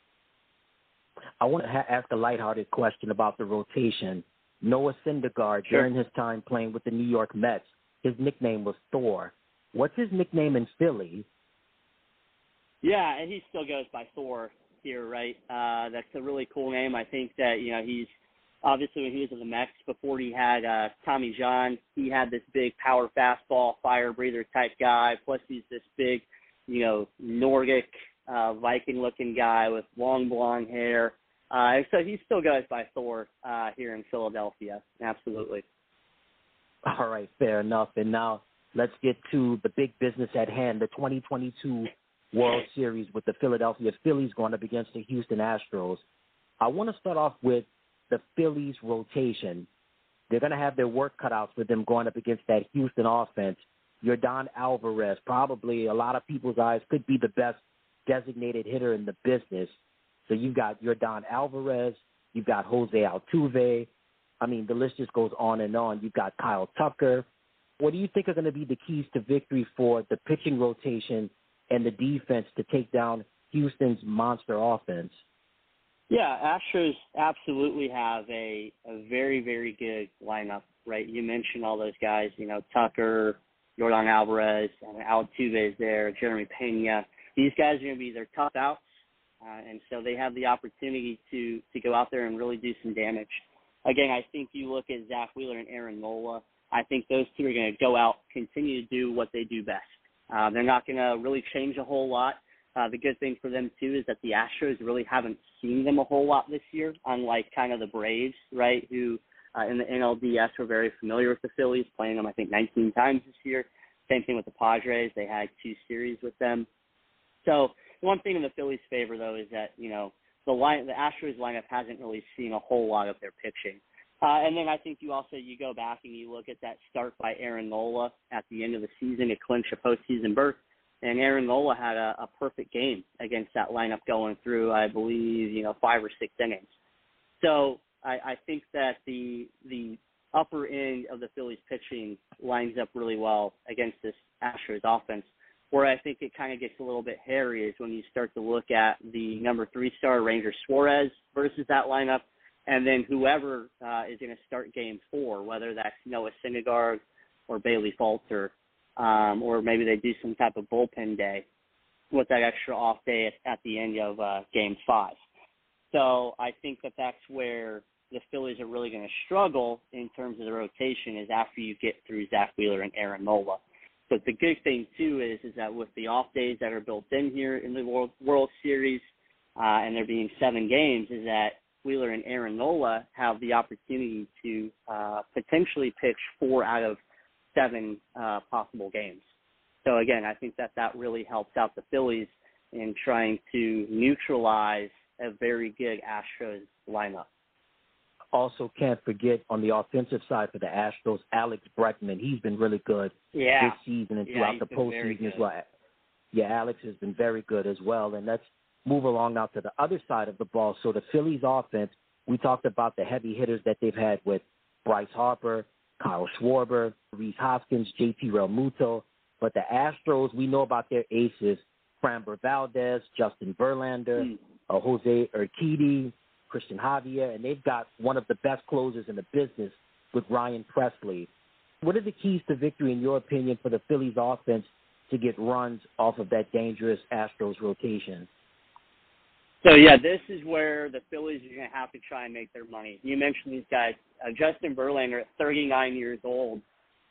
[SPEAKER 3] I want to ha- ask a lighthearted question about the rotation. Noah Syndergaard,
[SPEAKER 13] Sure.
[SPEAKER 3] during his time playing with the New York Mets, his nickname was Thor. What's his nickname in Philly?
[SPEAKER 13] Yeah, and he still goes by Thor here, right? Uh, that's a really cool name. I think that, you know, he's obviously when he was in the Mets, before he had uh, Tommy John, he had this big power fastball, fire breather type guy. Plus he's this big, you know, Nordic uh, Viking-looking guy with long blonde hair. Uh, so he still goes by Thor uh, here in Philadelphia. Absolutely.
[SPEAKER 3] All right, fair enough. And now let's get to the big business at hand, the twenty twenty-two World Series with the Philadelphia Phillies going up against the Houston Astros. I want to start off with the Phillies rotation. They're going to have their work cut out for them going up against that Houston offense. Yordan Alvarez, probably a lot of people's eyes, could be the best designated hitter in the business. So you've got Yordan Alvarez, you've got Jose Altuve. I mean, the list just goes on and on. You've got Kyle Tucker. What do you think are going to be the keys to victory for the pitching rotation and the defense to take down Houston's monster offense?
[SPEAKER 13] Yeah, Astros absolutely have a, a very, very good lineup, right? You mentioned all those guys, you know, Tucker, Yordan Alvarez, and Altuve is there, Jeremy Pena. These guys are going to be their tough outs, uh, and so they have the opportunity to, to go out there and really do some damage. Again, I think you look at Zach Wheeler and Aaron Nola, I think those two are going to go out, continue to do what they do best. Uh, they're not going to really change a whole lot. Uh, the good thing for them, too, is that the Astros really haven't seen them a whole lot this year, unlike kind of the Braves, right, who uh, in the N L D S were very familiar with the Phillies, playing them, I think, nineteen times this year. Same thing with the Padres. They had two series with them. So one thing in the Phillies' favor, though, is that, you know, the line, the Astros lineup hasn't really seen a whole lot of their pitching. Uh, and then I think you also, you go back and you look at that start by Aaron Nola at the end of the season to clinch a postseason berth. And Aaron Nola had a, a perfect game against that lineup going through, I believe, you know, five or six innings. So I, I think that the the upper end of the Phillies pitching lines up really well against this Astros offense. Where I think it kind of gets a little bit hairy is when you start to look at the number three star Ranger Suarez versus that lineup, and then whoever uh, is going to start game four, whether that's Noah Syndergaard or Bailey Falter, um, or maybe they do some type of bullpen day with that extra off day at, at the end of uh, game five. So I think that that's where the Phillies are really going to struggle in terms of the rotation is after you get through Zach Wheeler and Aaron Nola. But the good thing, too, is is that with the off days that are built in here in the World, World Series, uh, and there being seven games, is that Wheeler and Aaron Nola have the opportunity to uh, potentially pitch four out of seven uh, possible games. So, again, I think that that really helps out the Phillies in trying to neutralize a very good Astros lineup.
[SPEAKER 3] Also, can't forget on the offensive side for the Astros, Alex Bregman. He's been really good
[SPEAKER 13] yeah.
[SPEAKER 3] this season and
[SPEAKER 13] yeah,
[SPEAKER 3] throughout the postseason as well. Yeah, Alex has been very good as well. And let's move along now to the other side of the ball. So the Phillies offense, we talked about the heavy hitters that they've had with Bryce Harper, Kyle Schwarber, Rhys Hoskins, J T Realmuto. But the Astros, we know about their aces, Framber Valdez, Justin Verlander, mm. uh, Jose Urquidy, Christian Javier, and they've got one of the best closers in the business with Ryan Presley. What are the keys to victory, in your opinion, for the Phillies offense to get runs off of that dangerous Astros rotation?
[SPEAKER 13] So, yeah, this is where the Phillies are going to have to try and make their money. You mentioned these guys. Uh, Justin Verlander, at thirty-nine years old,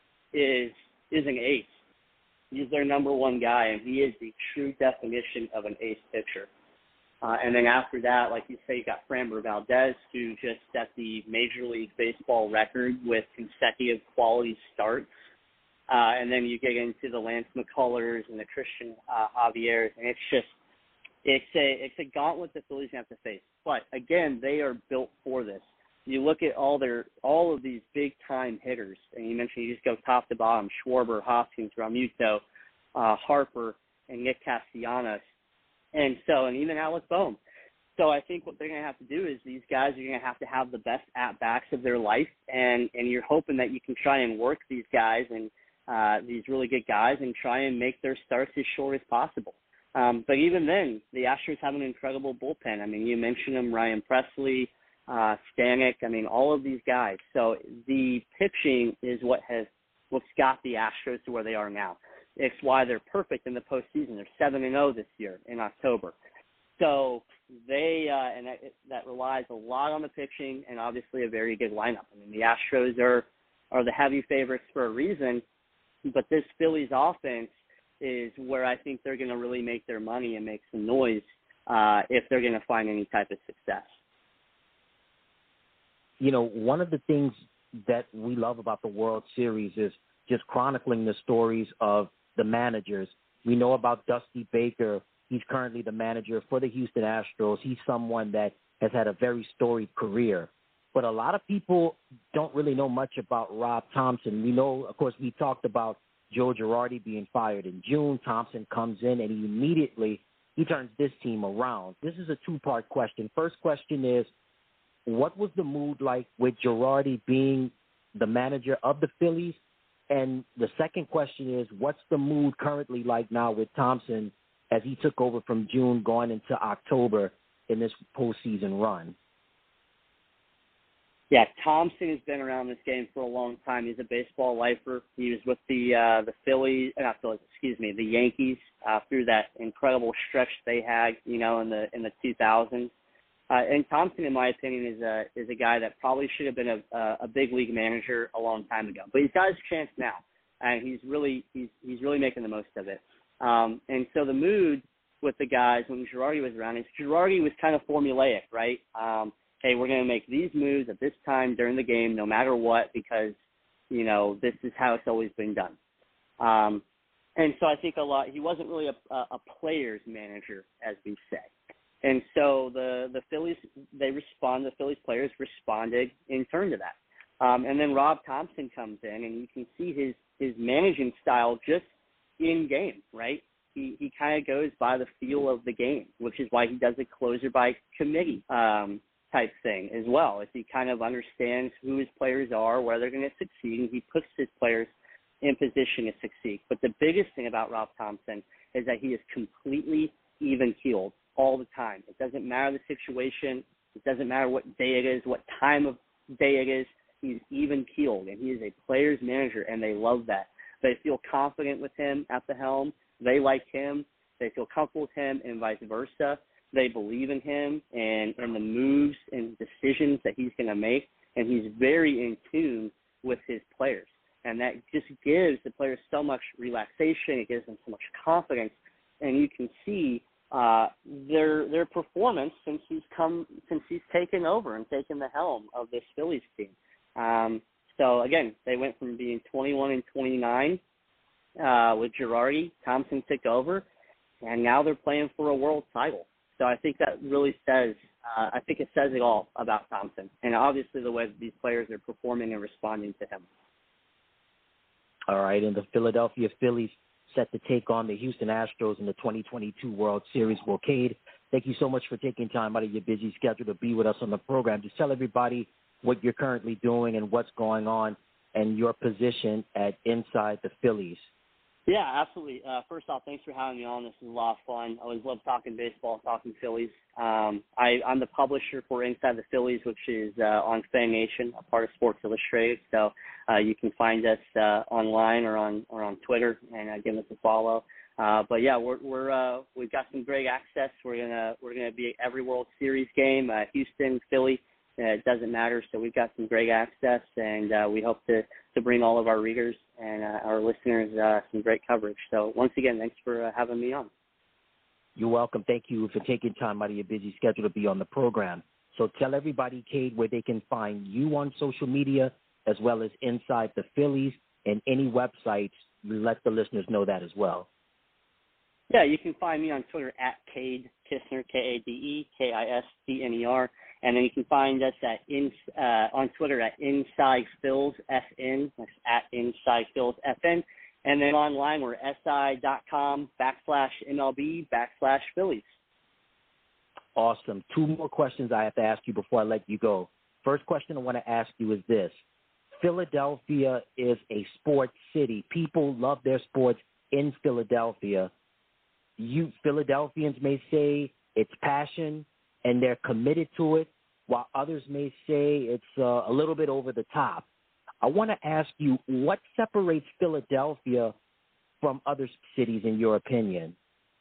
[SPEAKER 13] is is an ace. He's their number one guy, and he is the true definition of an ace pitcher. Uh, and then after that, like you say, you got Framber Valdez, who just set the Major League Baseball record with consecutive quality starts. Uh, and then you get into the Lance McCullers and the Christian uh, Javier's, and it's just it's a it's a gauntlet the Phillies have to face. But again, they are built for this. You look at all their all of these big time hitters, and you mentioned you just go top to bottom: Schwarber, Hoskins, Realmuto, uh, Harper, and Nick Castellanos. And so, and even Alec Bohm. So I think what they're going to have to do is these guys are going to have to have the best at-bats of their life, and, and you're hoping that you can try and work these guys and uh, these really good guys and try and make their starts as short as possible. Um, but even then, the Astros have an incredible bullpen. I mean, you mentioned them, Ryan Presley, uh, Stanek, I mean, all of these guys. So the pitching is what has what's got the Astros to where they are now. It's why they're perfect in the postseason. They're seven and oh this year in October. So they uh, – and that, that relies a lot on the pitching and obviously a very good lineup. I mean, the Astros are, are the heavy favorites for a reason, but this Phillies offense is where I think they're going to really make their money and make some noise uh, if they're going to find any type of success.
[SPEAKER 3] You know, one of the things that we love about the World Series is just chronicling the stories of the managers. We know about Dusty Baker. He's currently the manager for the Houston Astros. He's someone that has had a very storied career. But a lot of people don't really know much about Rob Thomson. We know, of course, we talked about Joe Girardi being fired in June. Thomson comes in, and he immediately he turns this team around. This is a two-part question. First question is, what was the mood like with Girardi being the manager of the Phillies? And the second question is, what's the mood currently like now with Thomson as he took over from June going into October in this postseason run?
[SPEAKER 13] Yeah, Thomson has been around this game for a long time. He's a baseball lifer. He was with the uh, the Phillies, not Phillies, excuse me, the Yankees uh, through that incredible stretch they had, you know, in the in the two thousands. Uh, and Thomson, in my opinion, is a is a guy that probably should have been a, a, a big league manager a long time ago. But he's got his chance now, and he's really he's he's really making the most of it. Um, and so the mood with the guys when Girardi was around is Girardi was kind of formulaic, right? Um, hey, we're going to make these moves at this time during the game no matter what because, you know, this is how it's always been done. Um, and so I think a lot – he wasn't really a, a player's manager, as we say. And so the, the Phillies, they respond, the Phillies players responded in turn to that. Um, and then Rob Thompson comes in, and you can see his, his managing style just in game, right? He he kind of goes by the feel of the game, which is why he does a closer by committee um, type thing as well. As he kind of understands who his players are, where they're going to succeed, and he puts his players in position to succeed. But the biggest thing about Rob Thompson is that he is completely even-keeled all the time. It doesn't matter the situation. It doesn't matter what day it is, what time of day it is. He's even-keeled, and he is a player's manager, and they love that. They feel confident with him at the helm. They like him. They feel comfortable with him, and vice versa. They believe in him and, and the moves and decisions that he's going to make, and he's very in tune with his players. And that just gives the players so much relaxation. It gives them so much confidence, and you can see uh, their their performance since he's come since he's taken over and taken the helm of this Phillies team. Um, so again, they went from being twenty-one and twenty-nine uh, with Girardi. Thompson took over, and now they're playing for a world title. So I think that really says uh, I think it says it all about Thompson, and obviously the way that these players are performing and responding to him.
[SPEAKER 3] All right, and the Philadelphia Phillies set to take on the Houston Astros in the twenty twenty-two World Series. Well, Cade, thank you so much for taking time out of your busy schedule to be with us on the program. Just tell everybody what you're currently doing and what's going on and your position at Inside the Phillies.
[SPEAKER 13] Yeah, absolutely. Uh, first off, thanks for having me on. This is a lot of fun. I always love talking baseball, talking Phillies. Um, I, I'm the publisher for Inside the Phillies, which is uh, on Fan Nation, a part of Sports Illustrated. So uh, you can find us uh, online or on or on Twitter and uh, give us a follow. Uh, but yeah, we're we're uh, we've got some great access. We're gonna we're gonna be at every World Series game, uh, Houston, Philly. Uh, it doesn't matter. So we've got some great access, and uh, we hope to, to bring all of our readers and uh, our listeners uh, some great coverage. So once again, thanks for uh, having me on.
[SPEAKER 3] You're welcome. Thank you for taking time out of your busy schedule to be on the program. So tell everybody, Cade, where they can find you on social media as well as Inside the Phillies and any websites. Let the listeners know that as well.
[SPEAKER 13] Yeah, you can find me on Twitter at Cade Kistner, K A D E K I S T N E R. And then you can find us at in, uh, on Twitter at Inside Phils F N. That's at Inside Phils F N. And then online we're si.com backslash MLB backslash Phillies.
[SPEAKER 3] Awesome. Two more questions I have to ask you before I let you go. First question I want to ask you is this. Philadelphia is a sports city. People love their sports in Philadelphia. You Philadelphians may say it's passion and they're committed to it, while others may say it's uh, a little bit over the top. I want to ask you, what separates Philadelphia from other cities in your opinion?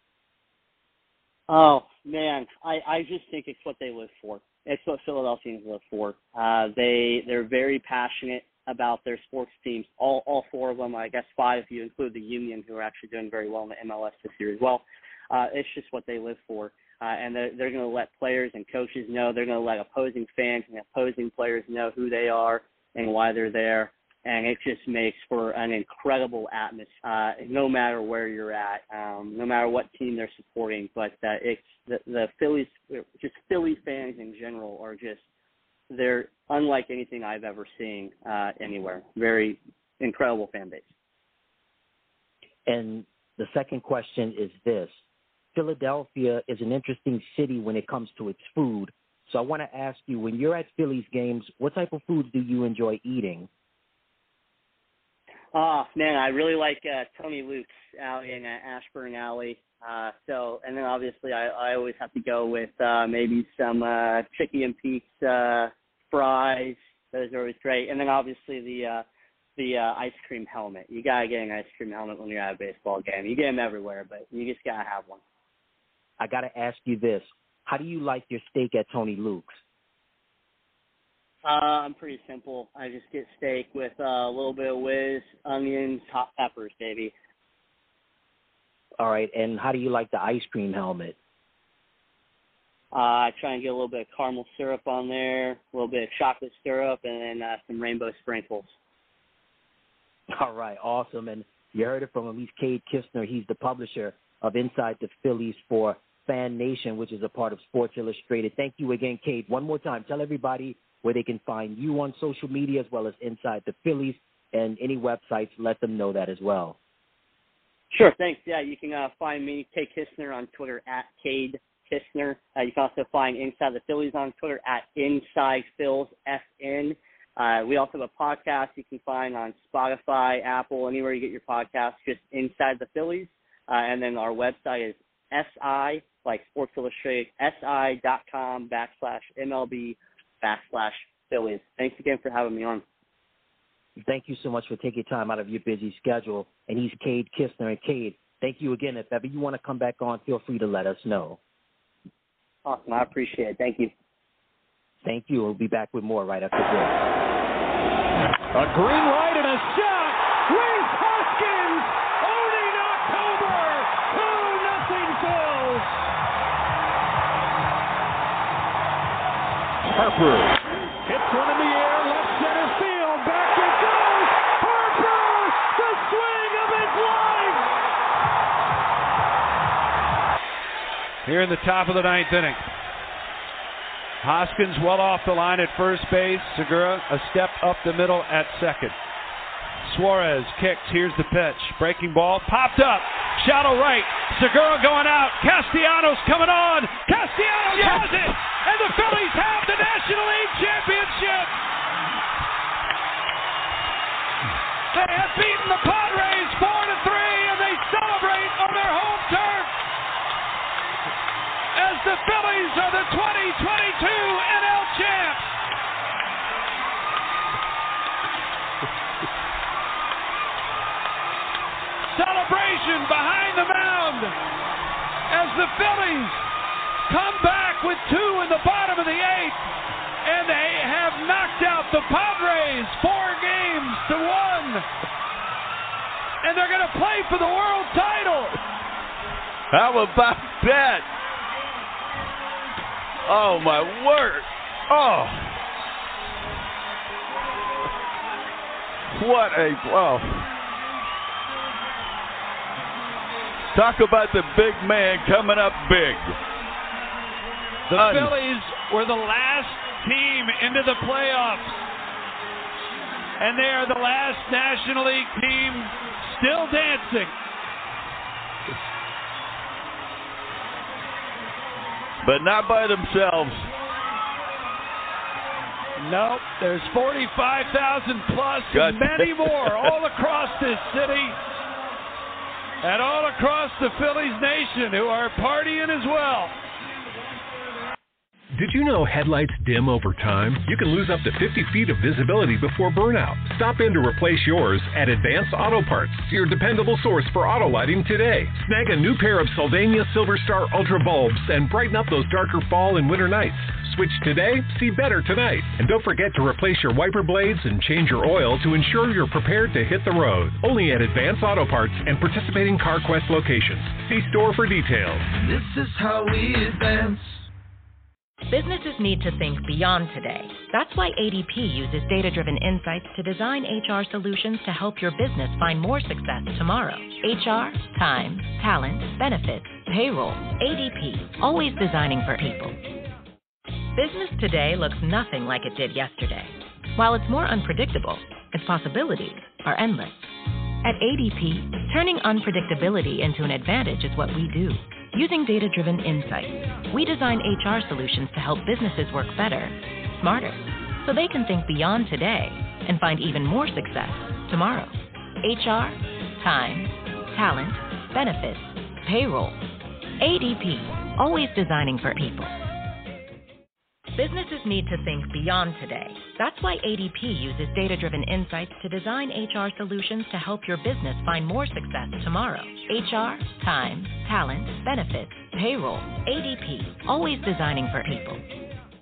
[SPEAKER 13] Oh, man, I, I just think it's what they live for. It's what Philadelphians live for. Uh, they, they're very passionate about their sports teams, all, all four of them, I guess five if you include the Union, who are actually doing very well in the M L S this year as well. Uh, it's just what they live for. Uh, and they're, they're going to let players and coaches know. They're going to let opposing fans and opposing players know who they are and why they're there. And it just makes for an incredible atmosphere, uh, no matter where you're at, um, no matter what team they're supporting. But uh, it's the, the Phillies, just Philly fans in general are just, they're unlike anything I've ever seen uh, anywhere. Very incredible fan base.
[SPEAKER 3] And the second question is this. Philadelphia is an interesting city when it comes to its food. So I want to ask you, when you're at Phillies games, what type of foods do you enjoy eating?
[SPEAKER 13] Oh, man, I really like uh, Tony Luke's Alley in uh, Ashburn Alley. Uh, so, and then obviously I, I always have to go with uh, maybe some uh, Chicky and Pete's uh, fries. Those are always great. And then obviously the uh, the uh, ice cream helmet. You got to get an ice cream helmet when you're at a baseball game. You get them everywhere, but you just got to have one.
[SPEAKER 3] I got to ask you this. How do you like your steak at Tony Luke's?
[SPEAKER 13] Uh, I'm pretty simple. I just get steak with uh, a little bit of whiz, onions, hot peppers, baby.
[SPEAKER 3] All right, and how do you like the ice cream helmet?
[SPEAKER 13] Uh, I try and get a little bit of caramel syrup on there, a little bit of chocolate syrup, and then uh, some rainbow sprinkles.
[SPEAKER 3] All right, awesome. And you heard it from him. He's Cade Kistner. He's the publisher of Inside the Phillies for Fan Nation, which is a part of Sports Illustrated. Thank you again, Cade. One more time, tell everybody where they can find you on social media as well as Inside the Phillies, and any websites, let them know that as well.
[SPEAKER 13] Sure, thanks. Yeah, you can uh, find me, Cade Kistner, on Twitter at Cade Kistner. Uh, you can also find Inside the Phillies on Twitter at Inside Phils F N. Uh, we also have a podcast you can find on Spotify, Apple, anywhere you get your podcasts, just Inside the Phillies. Uh, and then our website is SI, like Sports Illustrated, si.com backslash MLB backslash Phillies. Thanks again for having me on.
[SPEAKER 3] Thank you so much for taking time out of your busy schedule. And he's Cade Kistner. And Cade, thank you again. If ever you want to come back on, feel free to let us know.
[SPEAKER 13] Awesome. I appreciate it. Thank you.
[SPEAKER 3] Thank you. We'll be back with more right after this.
[SPEAKER 11] A green light and a shot. Rhys Hoskins owning October. two nothing Phils. Harper hits one in the air, left center field. Back it goes. Harper, the swing of his life. Here in the top of the ninth inning. Hoskins well off the line at first base. Segura a step up the middle at second. Suarez kicks. Here's the pitch. Breaking ball. Popped up. Shallow right. Segura going out. Castellanos coming on. Castellanos yes! has it. And the Phillies have the National League Championship. They have beaten the Padres four to three, and they celebrate on their home turf as the Phillies are the twenty twenty-two N L champs. Celebration behind the mound as the Phillies come back with two in the bottom of the eighth, and they have knocked out the Padres four games to one. And they're going to play for the world title.
[SPEAKER 12] How about that? Oh, my word. Oh. What a, oh. Talk about the big man coming up big.
[SPEAKER 11] The Un- Phillies were the last team into the playoffs. And they are the last National League team still dancing.
[SPEAKER 12] But not by themselves.
[SPEAKER 11] Nope. There's forty-five thousand plus and many more all across this city and all across the Phillies nation who are partying as well.
[SPEAKER 8] Did you know headlights dim over time? You can lose up to fifty feet of visibility before burnout. Stop in to replace yours at Advanced Auto Parts, your dependable source for auto lighting today. Snag a new pair of Sylvania Silver Star Ultra bulbs and brighten up those darker fall and winter nights. Switch today, see better tonight. And don't forget to replace your wiper blades and change your oil to ensure you're prepared to hit the road. Only at Advanced Auto Parts and participating CarQuest locations. See store for details.
[SPEAKER 9] This is how we advance.
[SPEAKER 2] Businesses need to think beyond today. That's why A D P uses data-driven insights to design H R solutions to help your business find more success tomorrow. H R, time, talent, benefits, payroll. A D P, always designing for people. Business today looks nothing like it did yesterday. While it's more unpredictable, its possibilities are endless. At A D P, turning unpredictability into an advantage is what we do. Using data-driven insights, we design H R solutions to help businesses work better, smarter, so they can think beyond today and find even more success tomorrow. H R, time, talent, benefits, payroll. A D P, always designing for people. Businesses need to think beyond today. That's why A D P uses data-driven insights to design H R solutions to help your business find more success tomorrow. H R, time, talent, benefits, payroll. A D P, always designing for people.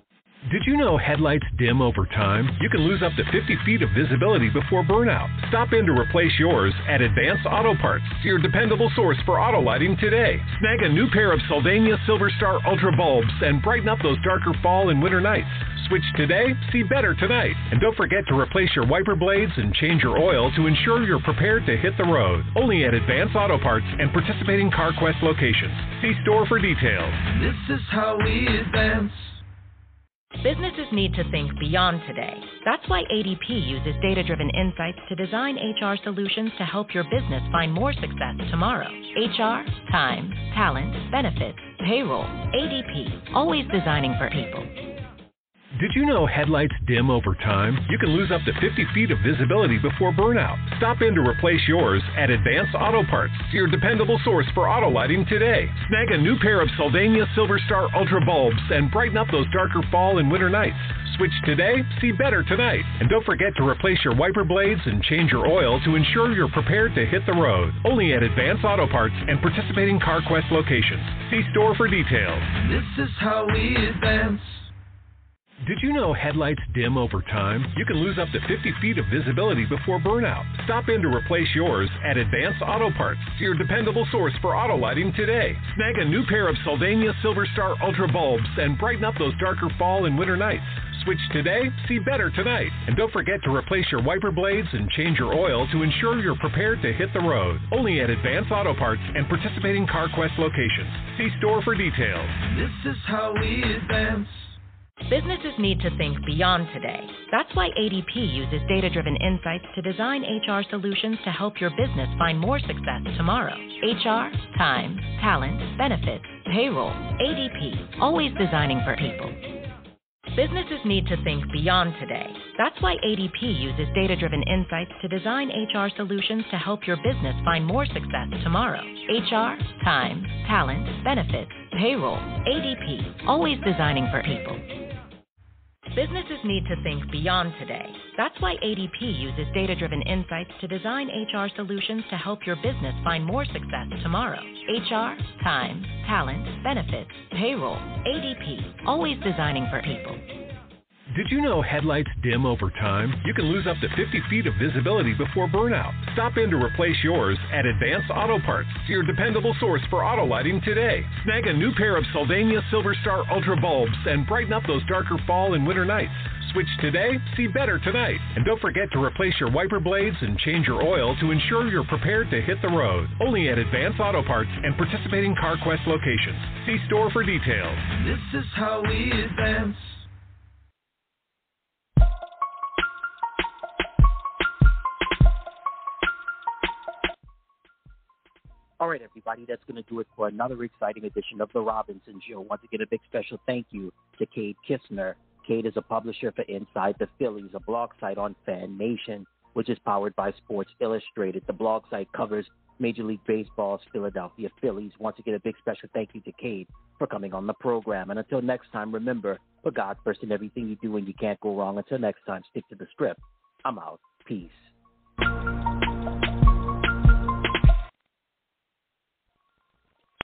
[SPEAKER 8] Did you know headlights dim over time? You can lose up to fifty feet of visibility before burnout. Stop in to replace yours at Advanced Auto Parts, your dependable source for auto lighting today. Snag a new pair of Saldania Silver Star Ultra bulbs and brighten up those darker fall and winter nights. Switch today, see better tonight. And don't forget to replace your wiper blades and change your oil to ensure you're prepared to hit the road. Only at Advanced Auto Parts and participating CarQuest locations. See store for details.
[SPEAKER 9] This is how we advance.
[SPEAKER 2] Businesses need to think beyond today. That's why A D P uses data-driven insights to design H R solutions to help your business find more success tomorrow. H R, time, talent, benefits, payroll. A D P, always designing for people.
[SPEAKER 8] Did you know headlights dim over time? You can lose up to fifty feet of visibility before burnout. Stop in to replace yours at Advanced Auto Parts, your dependable source for auto lighting today. Snag a new pair of Saldania Silver Star Ultra bulbs and brighten up those darker fall and winter nights. Switch today, see better tonight. And don't forget to replace your wiper blades and change your oil to ensure you're prepared to hit the road. Only at Advanced Auto Parts and participating CarQuest locations. See store for details.
[SPEAKER 9] This is how we advance.
[SPEAKER 8] Did you know headlights dim over time? You can lose up to fifty feet of visibility before burnout. Stop in to replace yours at Advanced Auto Parts, your dependable source for auto lighting today. Snag a new pair of Saldania Silver Star Ultra bulbs and brighten up those darker fall and winter nights. Switch today, see better tonight. And don't forget to replace your wiper blades and change your oil to ensure you're prepared to hit the road. Only at Advanced Auto Parts and participating CarQuest locations. See store for details.
[SPEAKER 9] This is how we advance.
[SPEAKER 2] Businesses need to think beyond today. That's why A D P uses data-driven insights to design H R solutions to help your business find more success tomorrow. H R, time, talent, benefits, payroll. A D P, always designing for people. Businesses need to think beyond today. That's why A D P uses data-driven insights to design H R solutions to help your business find more success tomorrow. H R, time, talent, benefits, payroll. A D P, always designing for people. Businesses need to think beyond today. That's why A D P uses data-driven insights to design H R solutions to help your business find more success tomorrow. H R, time, talent, benefits, payroll. A D P, always designing for people.
[SPEAKER 8] Did you know headlights dim over time? You can lose up to fifty feet of visibility before burnout. Stop in to replace yours at Advanced Auto Parts, your dependable source for auto lighting today. Snag a new pair of Saldania Silver Star Ultra bulbs and brighten up those darker fall and winter nights. Switch today, see better tonight. And don't forget to replace your wiper blades and change your oil to ensure you're prepared to hit the road. Only at Advanced Auto Parts and participating CarQuest locations. See store for details.
[SPEAKER 9] This is how we advance.
[SPEAKER 3] All right, everybody, that's going to do it for another exciting edition of The Robinson Show. Once again, a big special thank you to Cade Kistner. Cade is a publisher for Inside the Phillies, a blog site on Fan Nation, which is powered by Sports Illustrated. The blog site covers Major League Baseball's Philadelphia Phillies. Once again, a big special thank you to Cade for coming on the program. And until next time, remember, put God first in everything you do and you can't go wrong. Until next time, stick to the script. I'm out. Peace.